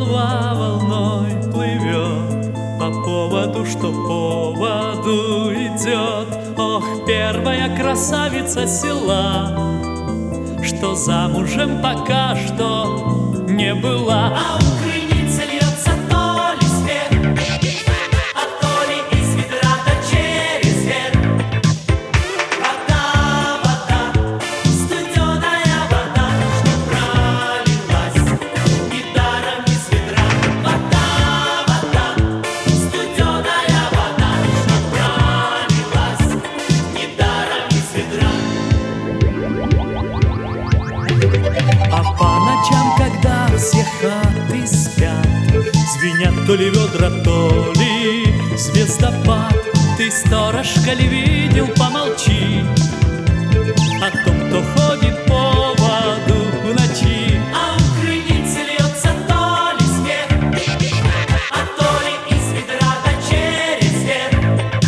молва волной плывет по поводу, что поводу идет. Ох, первая красавица села, что замужем пока что не была. А у крыницы льется то ли свет, а то ли из ведра да через верх. Вода, вода, студеная вода, что пролилась недаром из ведра. Вода, вода, студеная вода, что пролилась недаром из ведра. А по ночам, когда все хаты спят, звенят то ли ведра, то ли звездопад. Ты, сторожка, ли видел, помолчи о том, кто ходит по воду в ночи. А у крыницы льется то ли свет, а то ли из ведра да через верх.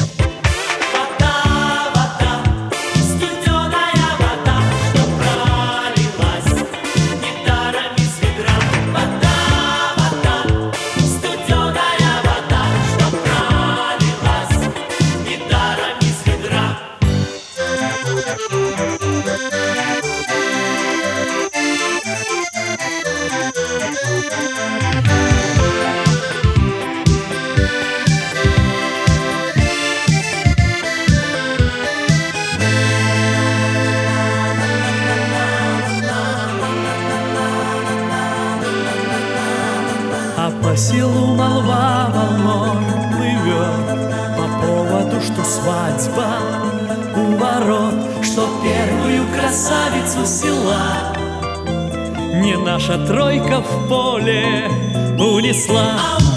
Вода, вода, студеная вода, что пролилась недаром из ведра. Вода, вода, студеная вода, что пролилась недаром из ведра. А по селу молва волной плывет по поводу, что свадьба у ворот, что первую красавицу села не наша тройка в поле унесла. А у